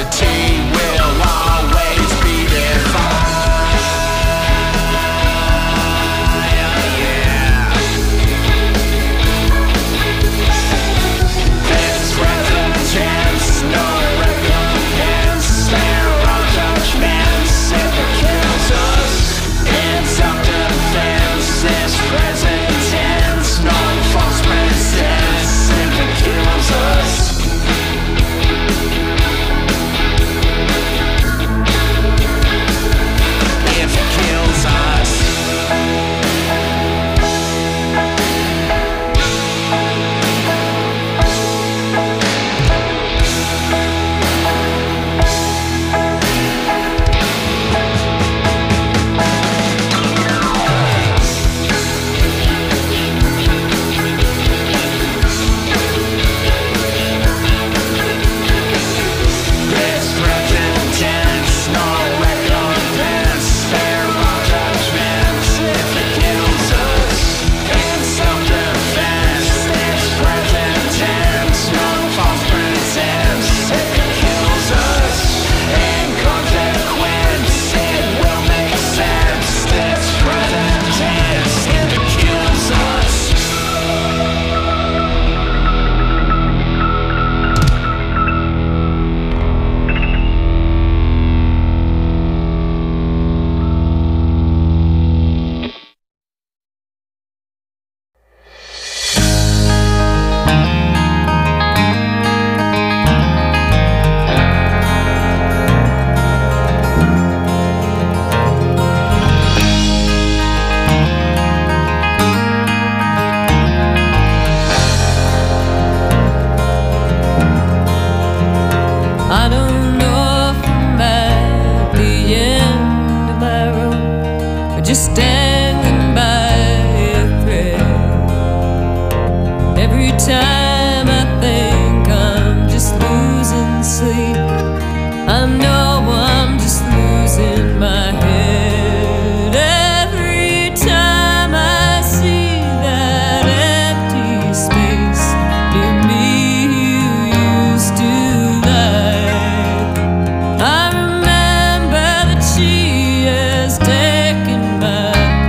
I remember that she has taken my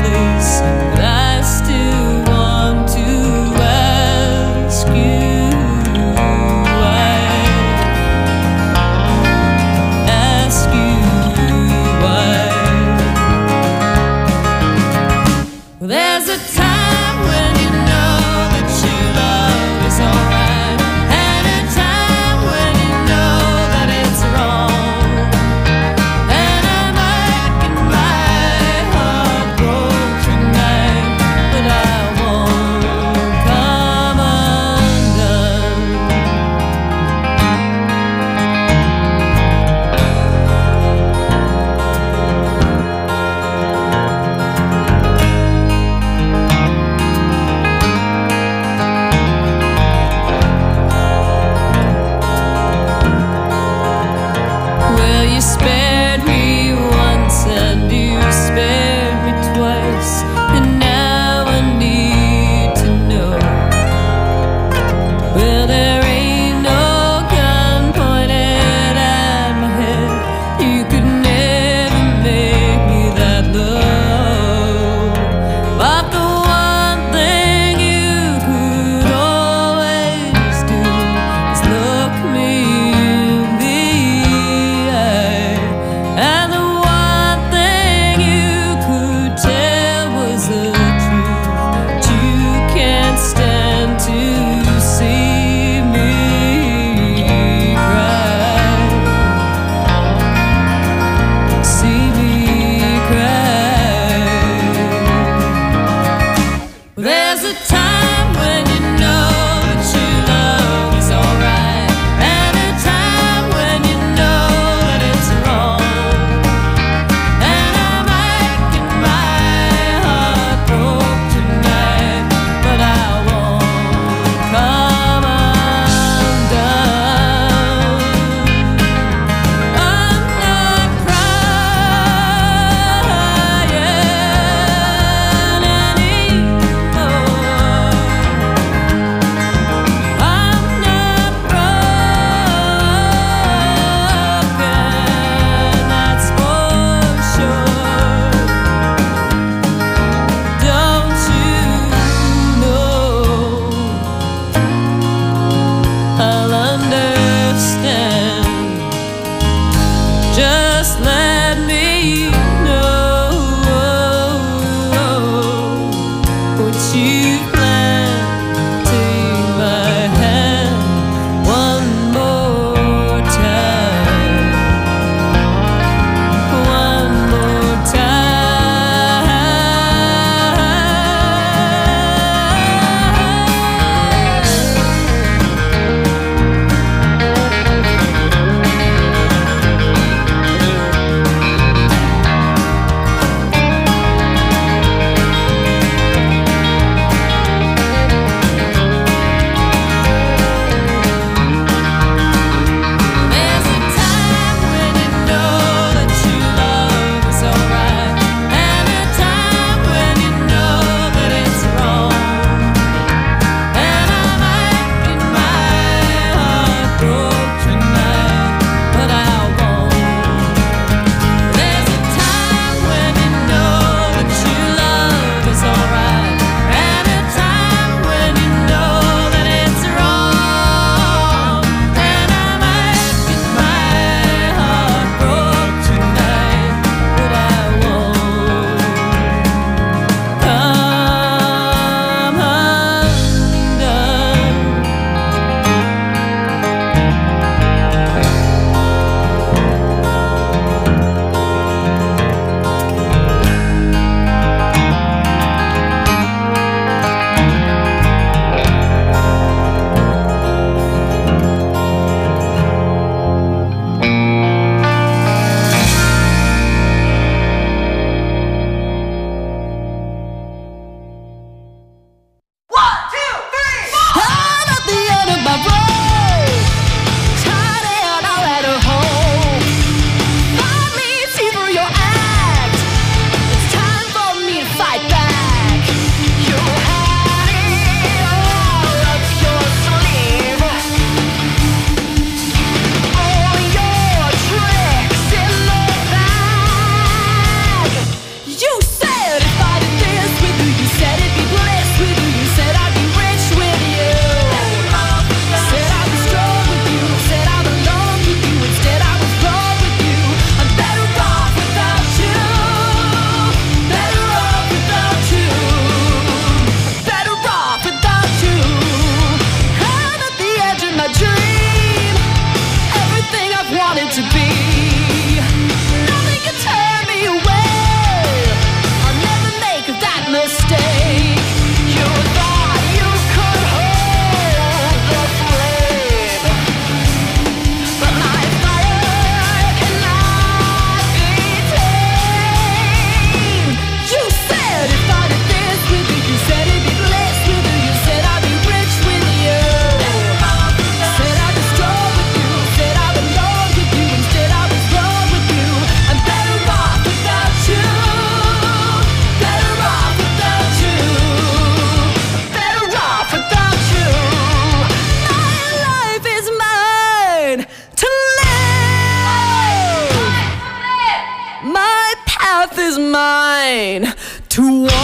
path is mine to walk.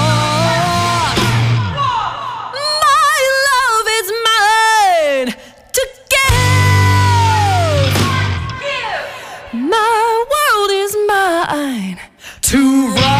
My love is mine to give. My world is mine to rock.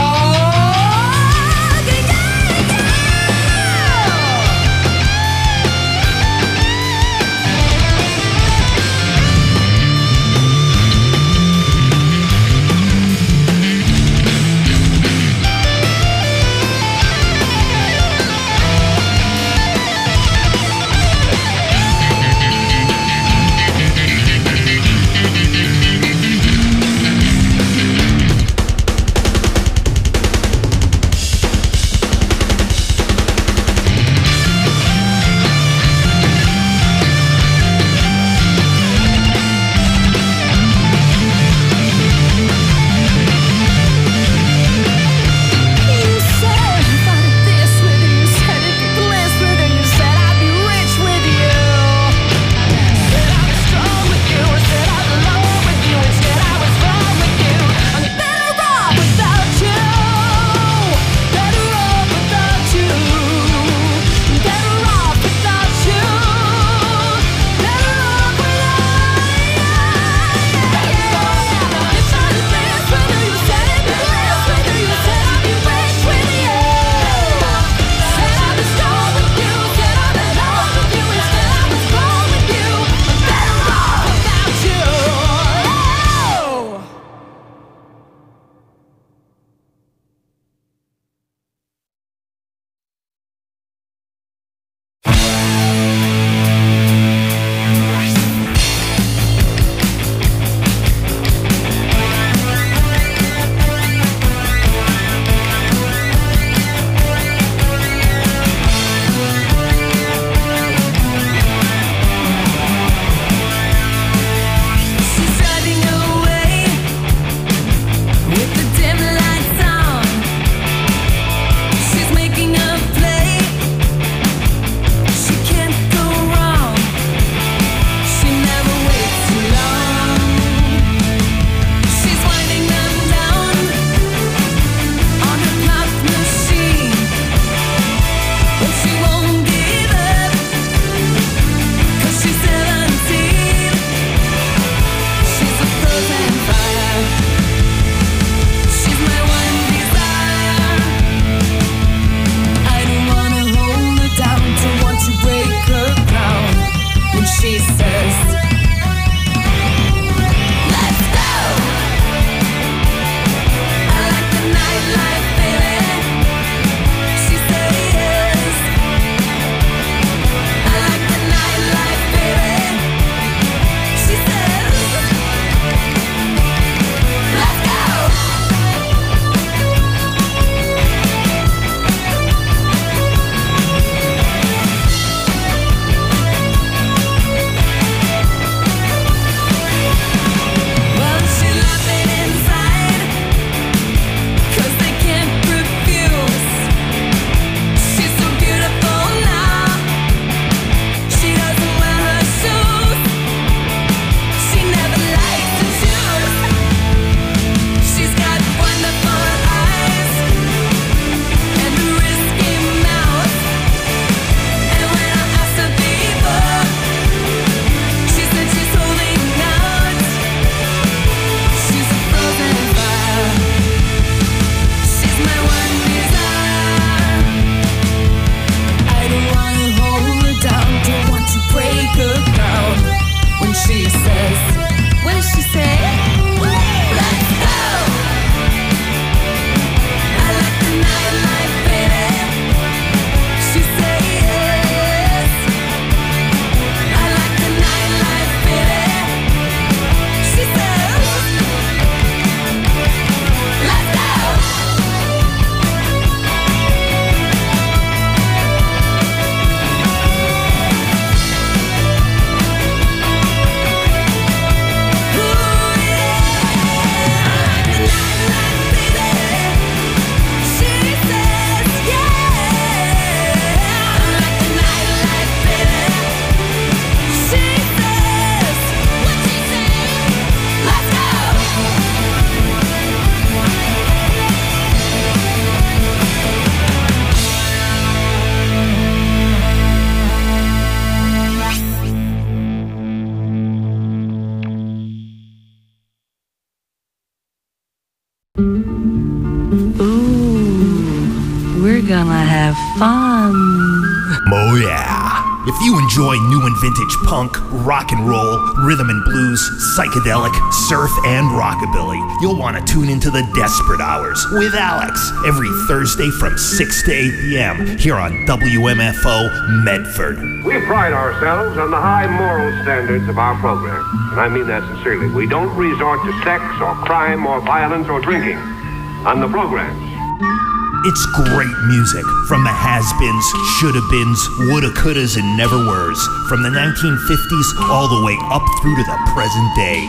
gonna have fun. Oh yeah. If you enjoy new and vintage punk, rock and roll, rhythm and blues, psychedelic, surf, and rockabilly, you'll want to tune into the Desperate Hours with Alex every Thursday from 6 to 8 p.m. here on WMFO Medford. We pride ourselves on the high moral standards of our program, and I mean that sincerely. We don't resort to sex or crime or violence or drinking on the programs. It's great music from the has-beens, shoulda-beens, woulda, couldas, and never-weres, from the 1950s all the way up through to the present day.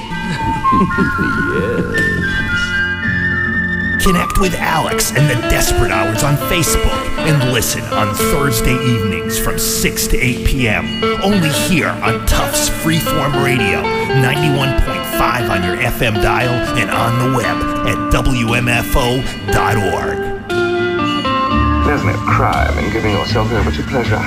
Yes. Connect with Alex and the Desperate Hours on Facebook and listen on Thursday evenings from 6 to 8 p.m. Only here on Tufts Freeform Radio, 91.5 on your FM dial and on the web at WMFO.org. There's no crime in giving yourself over to pleasure.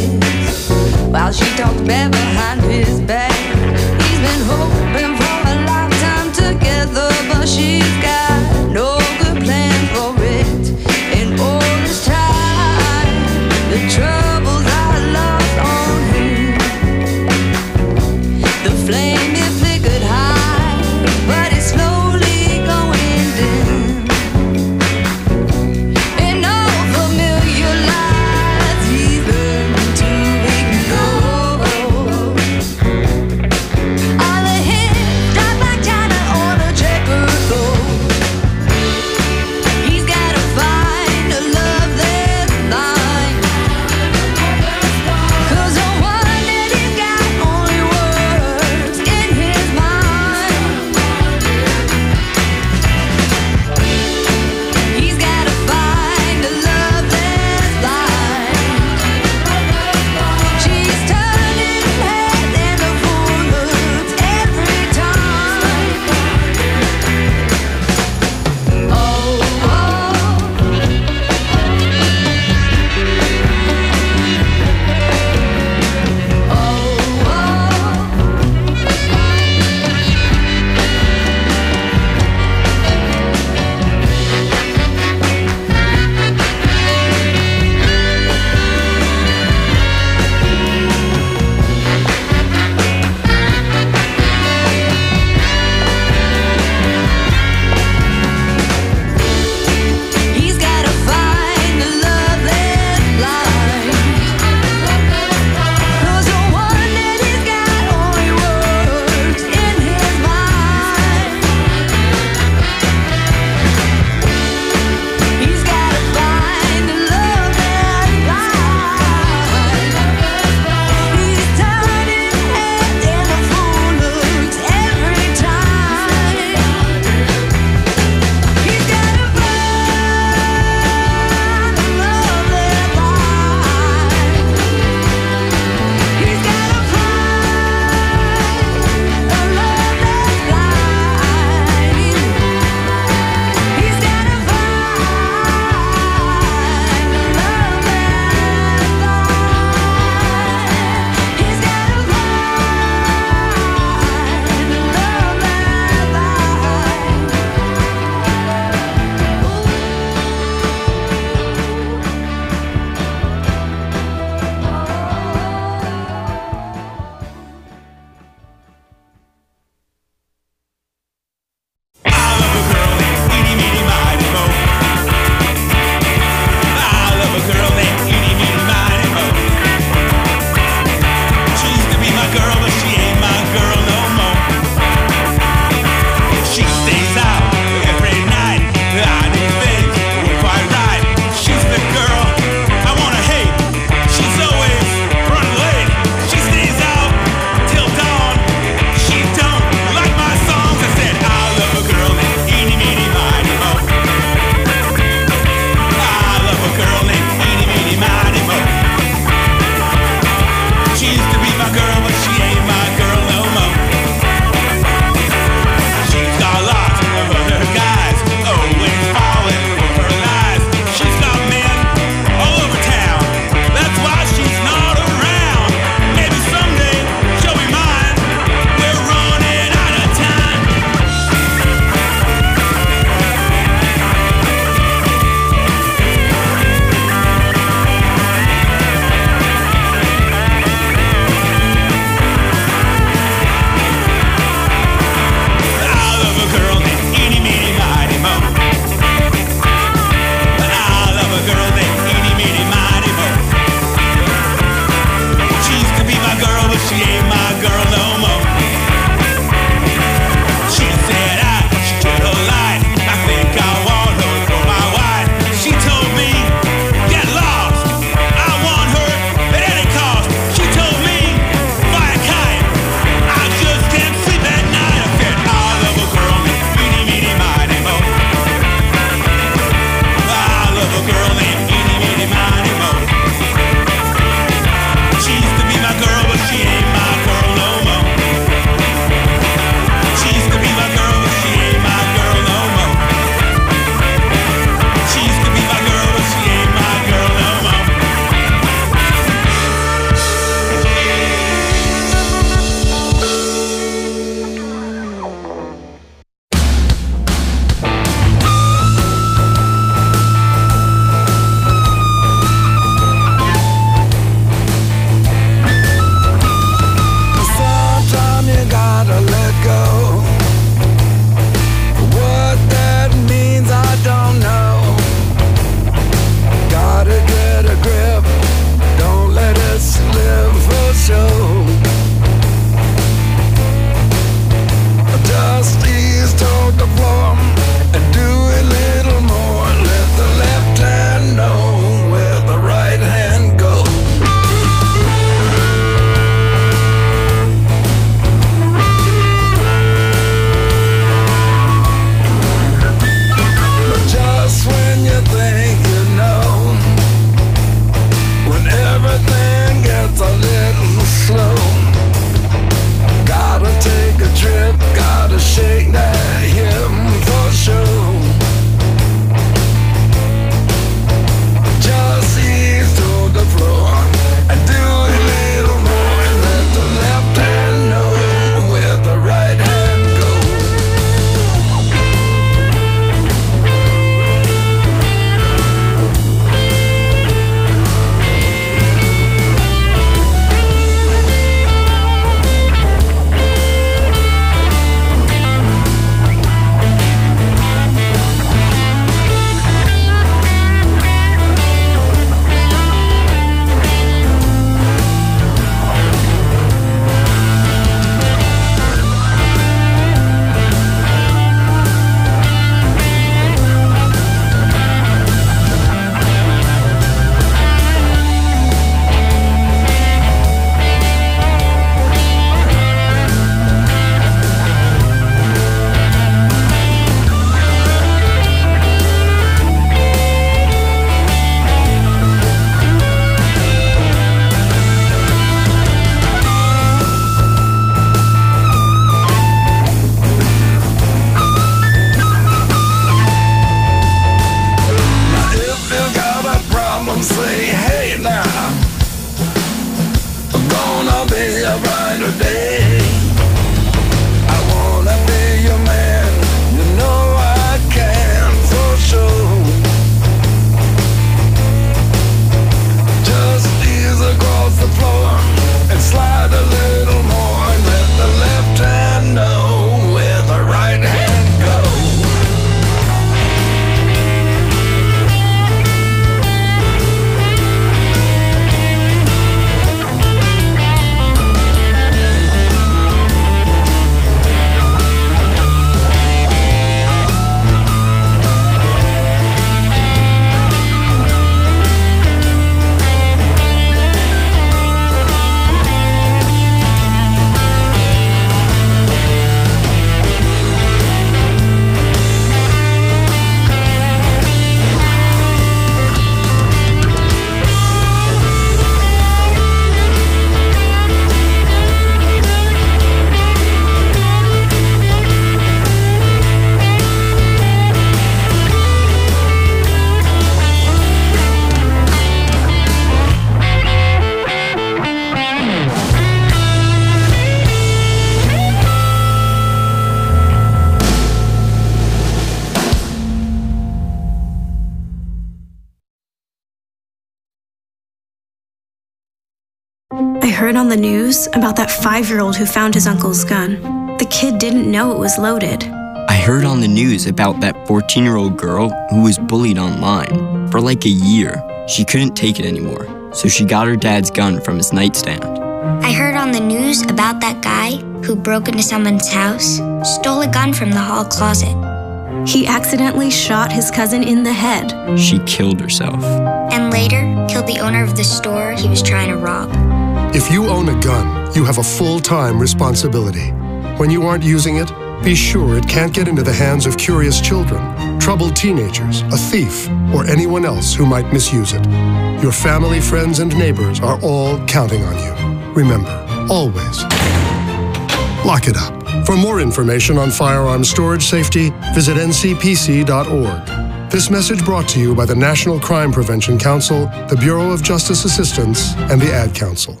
I heard on the news about that 5-year-old who found his uncle's gun. The kid didn't know it was loaded. I heard on the news about that 14-year-old girl who was bullied online. For like a year, she couldn't take it anymore, so she got her dad's gun from his nightstand. I heard on the news about that guy who broke into someone's house, stole a gun from the hall closet. He accidentally shot his cousin in the head. She killed herself. And later, killed the owner of the store he was trying to rob. If you own a gun, you have a full-time responsibility. When you aren't using it, be sure it can't get into the hands of curious children, troubled teenagers, a thief, or anyone else who might misuse it. Your family, friends, and neighbors are all counting on you. Remember, always, lock it up. For more information on firearms storage safety, visit ncpc.org. This message brought to you by the National Crime Prevention Council, the Bureau of Justice Assistance, and the Ad Council.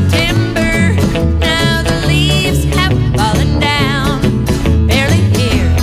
September, now the leaves have fallen down. Barely here,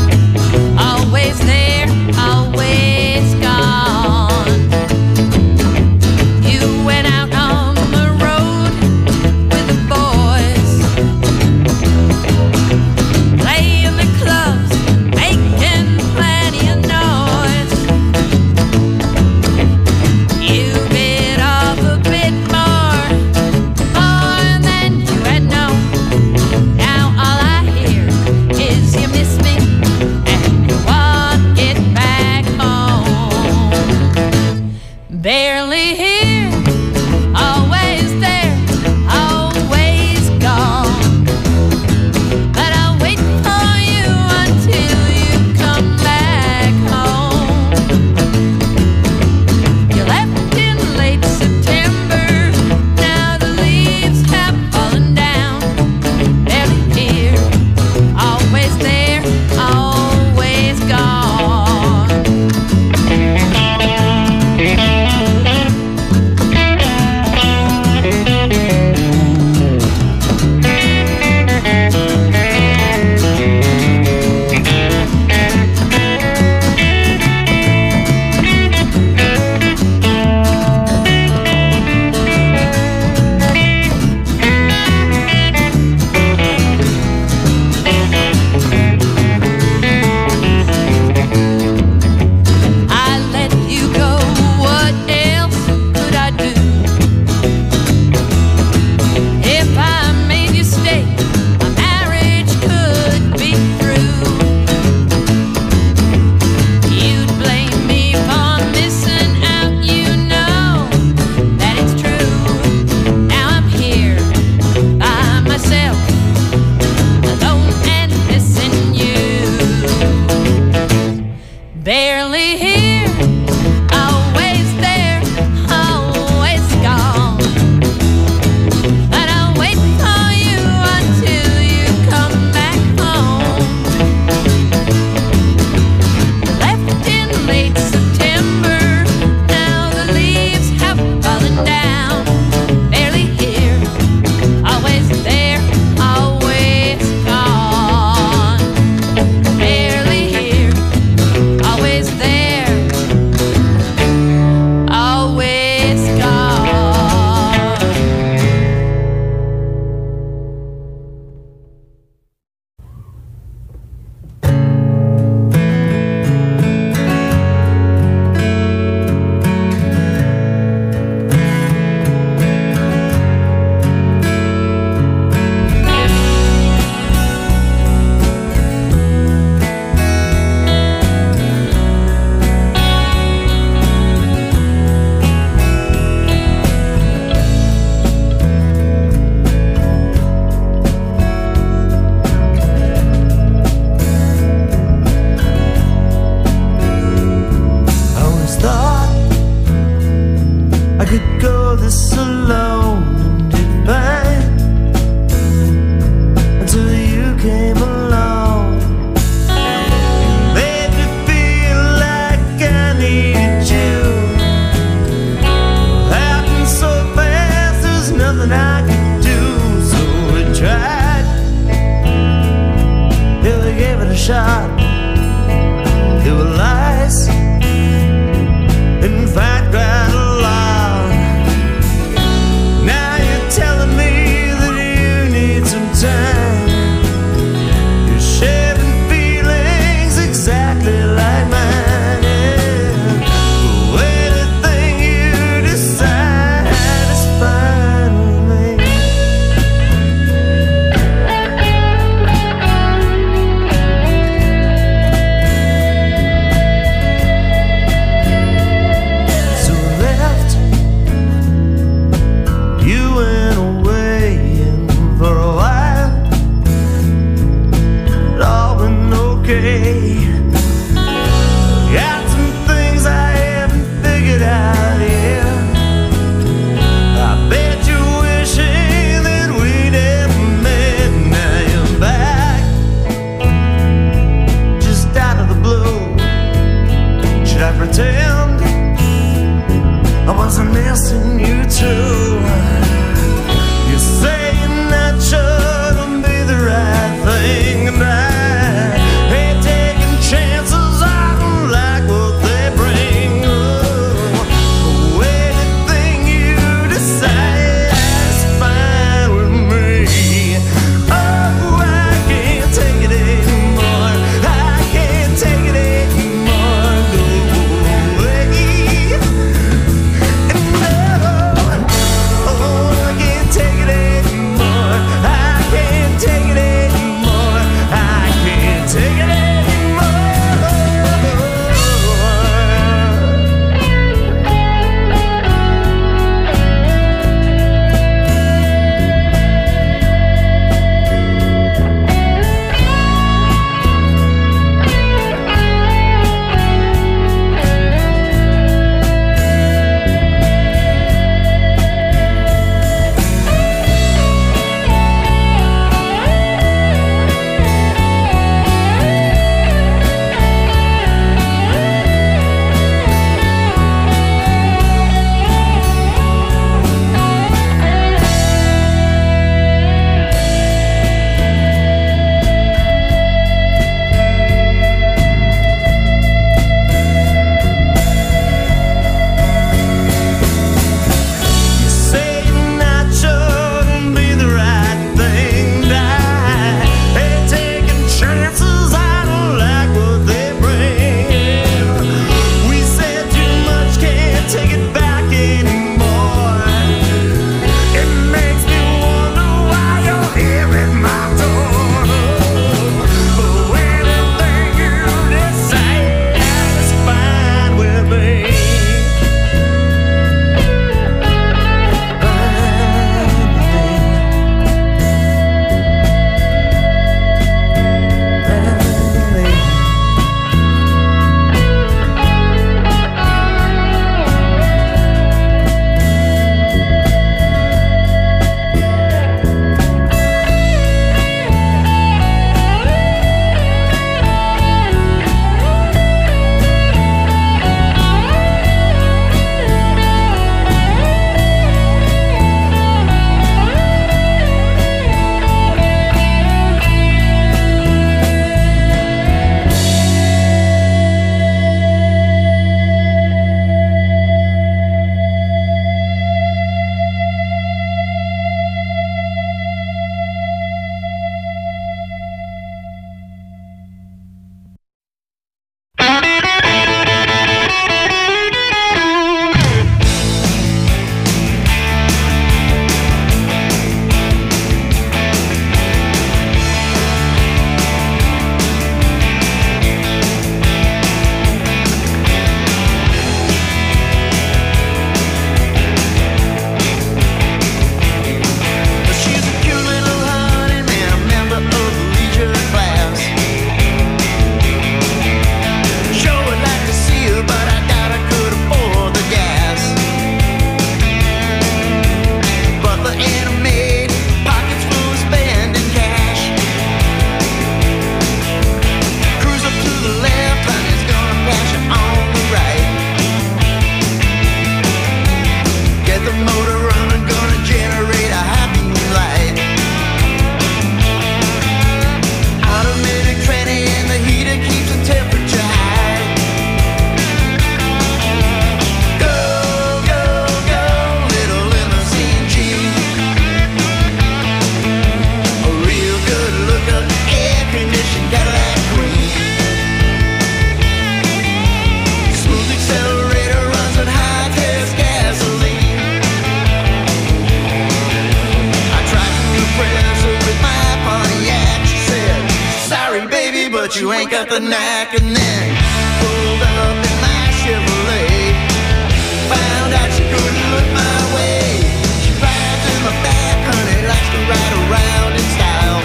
but you ain't got the knack. And then pulled up in my Chevrolet, found out she couldn't look my way. She rides in my back, honey, likes to ride around in style.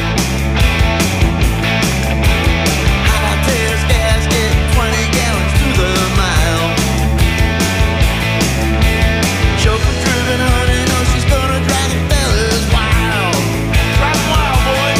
High test gasket, 20 gallons to the mile. Chauffeur driven, honey, knows she's gonna drive the fellas wild. Drive 'em wild, boy.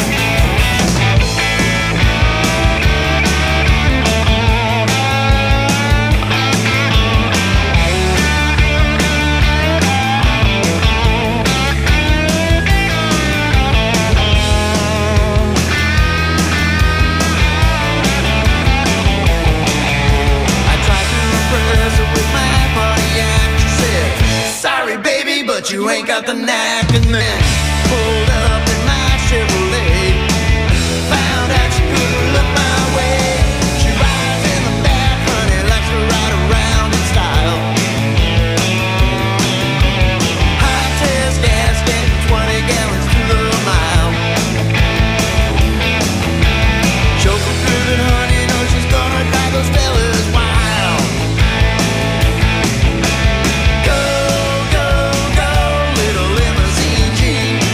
But you ain't got the knack. And then pulled up in my Chevrolet, found out she couldn't look my way. She rides in the back, honey, likes to ride around in style. High test gasket, 20 gallons to the mile. Chauffeur driven, honey, knows she's gonna drive those fellas wild. Go, go, go, little limousine Jeep.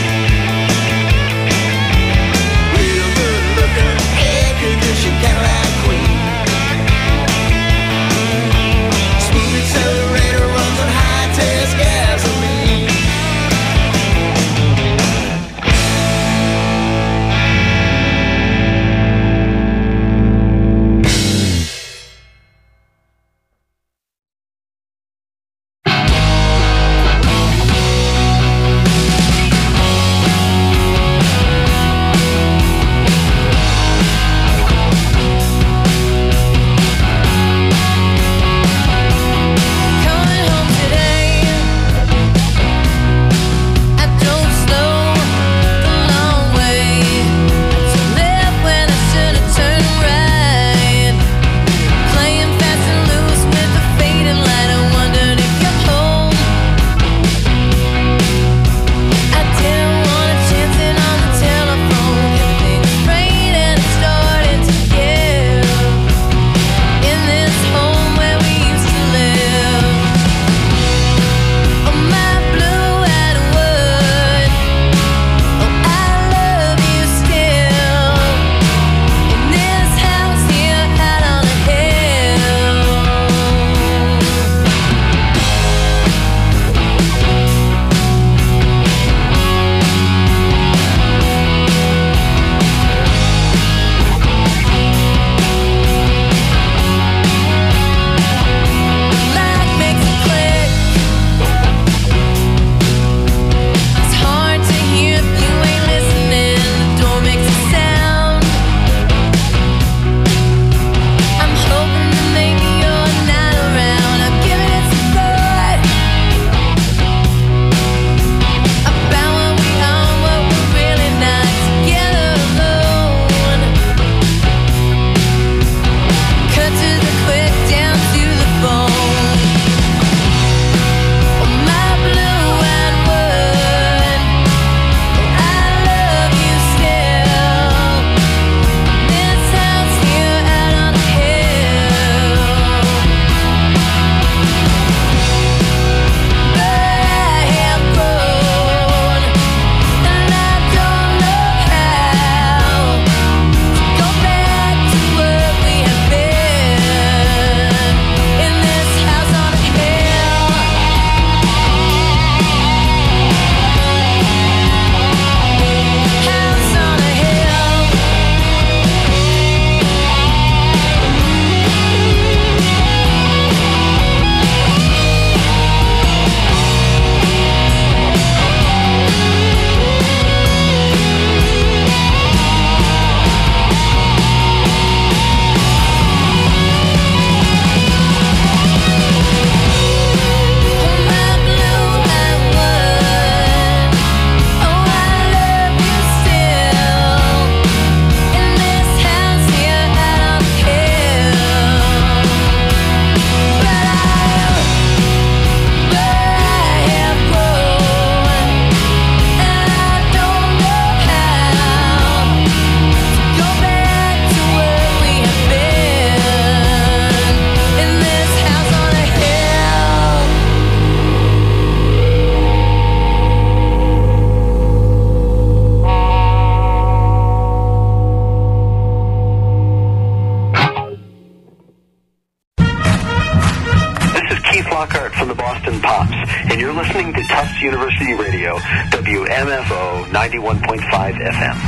Lockhart from the Boston Pops, and you're listening to Tufts University Radio, WMFO 91.5 FM.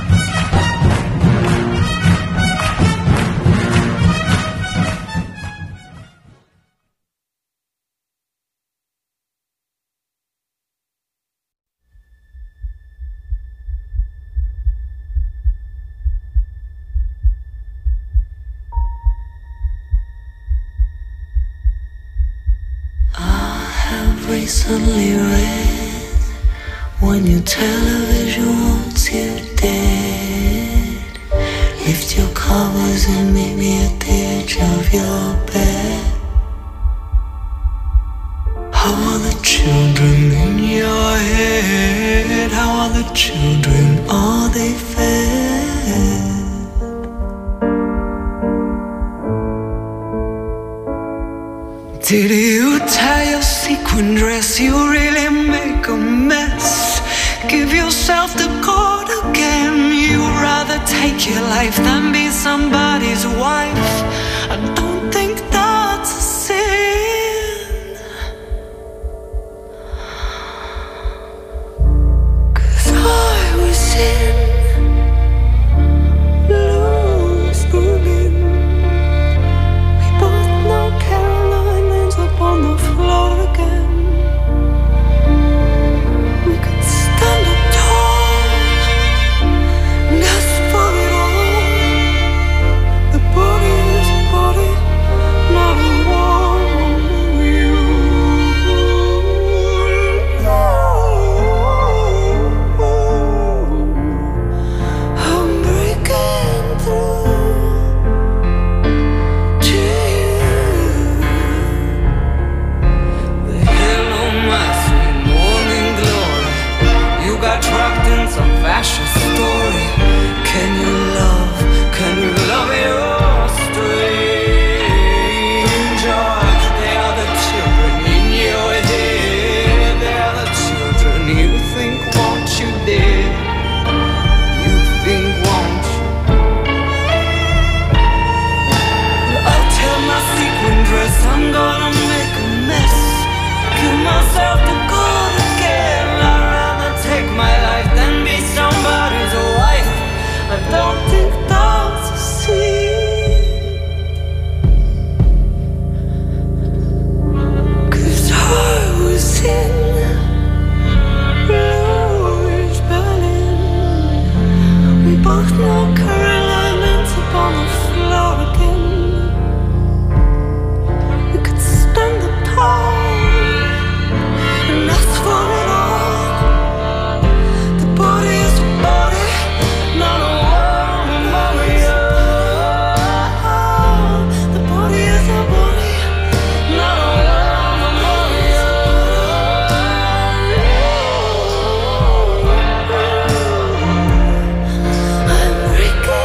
Recently read when your television wants you dead, lift your covers and meet me at the edge of your bed. How are the children in your head? How are the children? Are they fed? Did you tie your sequin dress? You really make a mess. Give yourself the cord again. You'd rather take your life than be somebody's wife. I don't think that's a sin, 'cause I was in Louis Berlin. We both know Caroline ends up on the floor again. We could stand up tall and ask for it all. The body is a body, not a woman. I'm breaking through to you. The hell on my sweet morning glory. You got trapped in some fascist story. Can you love your stranger? They are the children in your head. They are the children you think want you dead. You think want you. I'll tell my sequin dress I'm gonna make a mess. Give myself the cord again. I'd rather take my life than be somebody's wife. I don't think that's a sin, 'cause I was in Louis Berlin. We both know Caroline ends up on the floor again. We could stand up tall and ask for it all. The body is a body, not a woman, Maria. The body is a body, not a woman, Maria. I'm breaking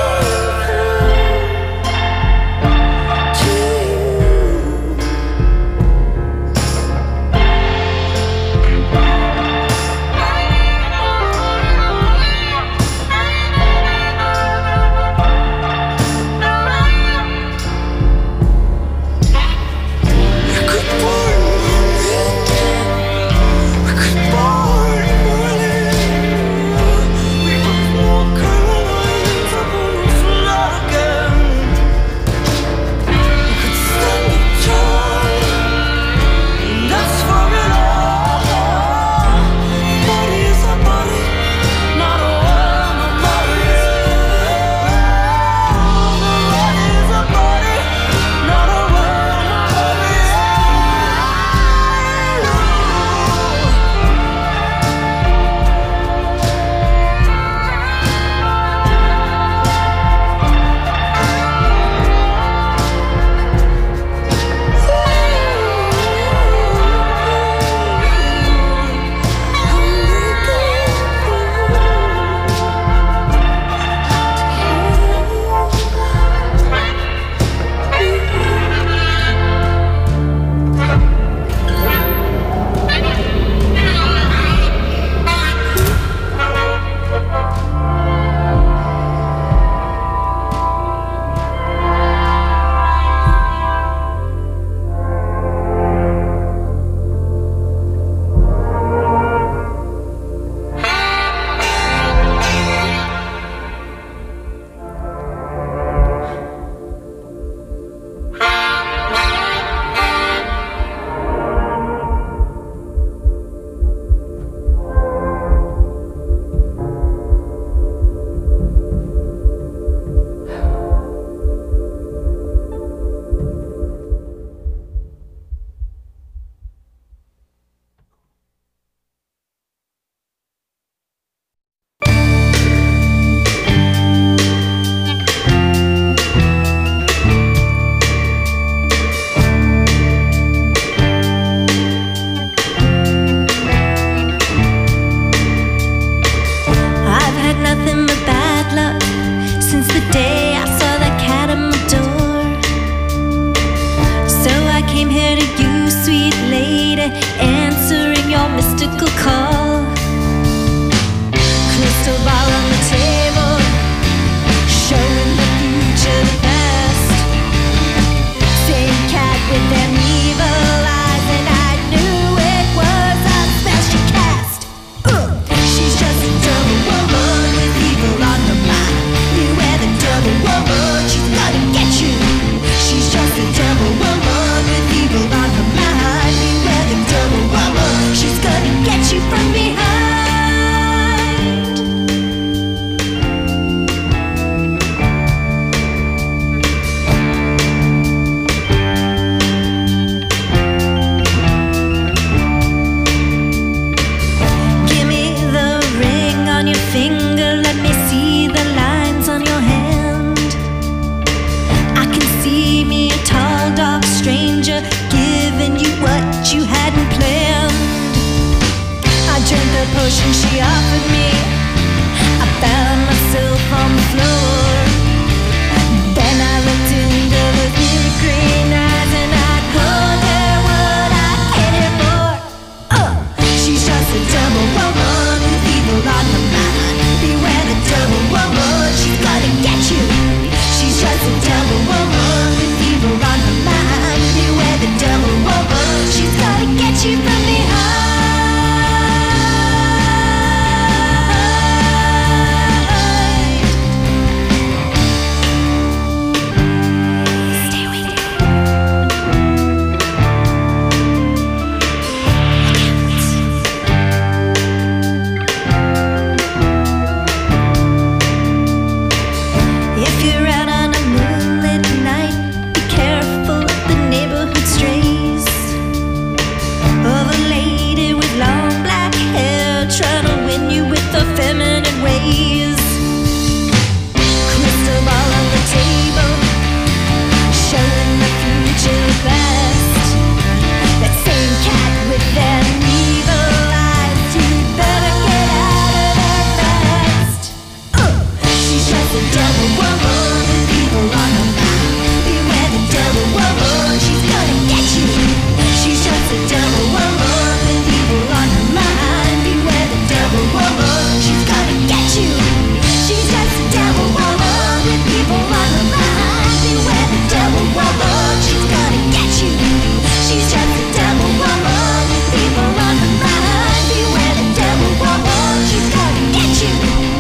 devil woman with people on her mind. Beware the devil woman, she's gonna get you. She's just a devil woman with people on her mind. Beware the devil woman, she's gonna get you. She's just a devil woman with people on her mind. Beware the devil woman, she's gonna get you. She's just a devil woman with people on her mind. Beware the devil woman, she's gonna get you.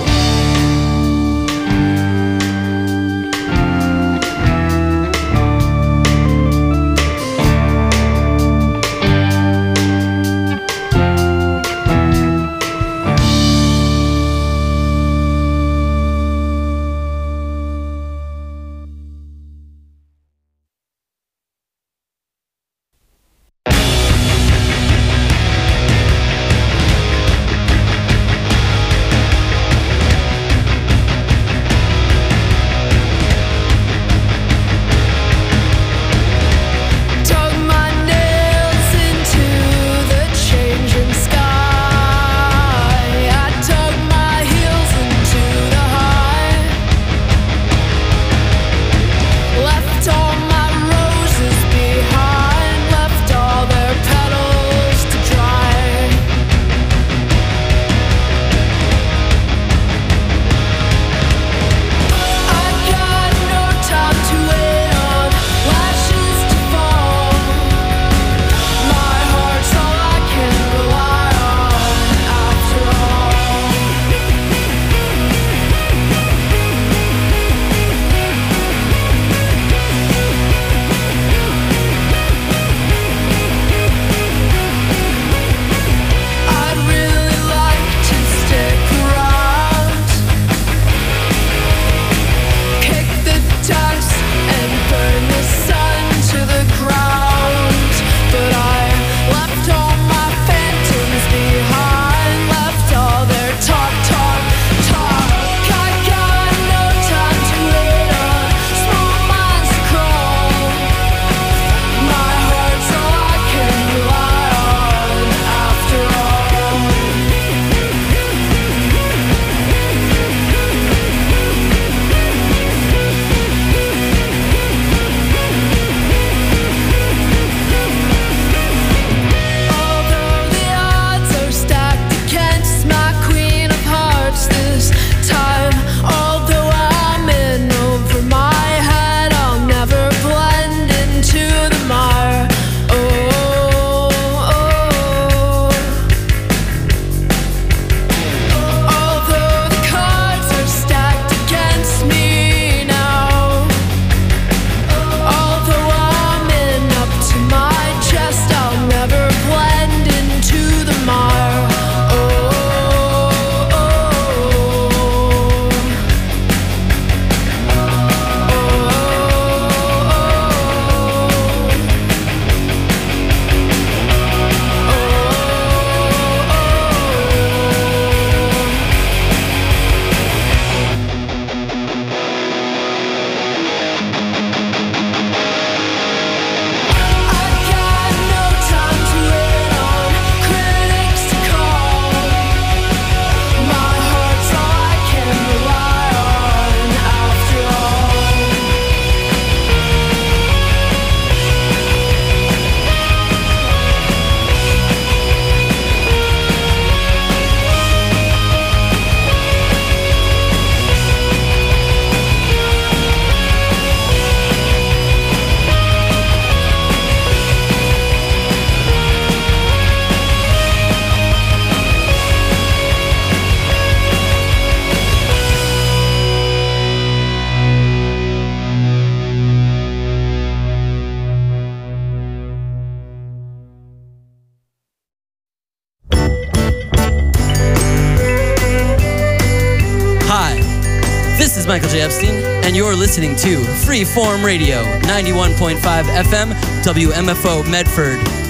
This is Michael J. Epstein, and you're listening to Freeform Radio, 91.5 FM, WMFO Medford.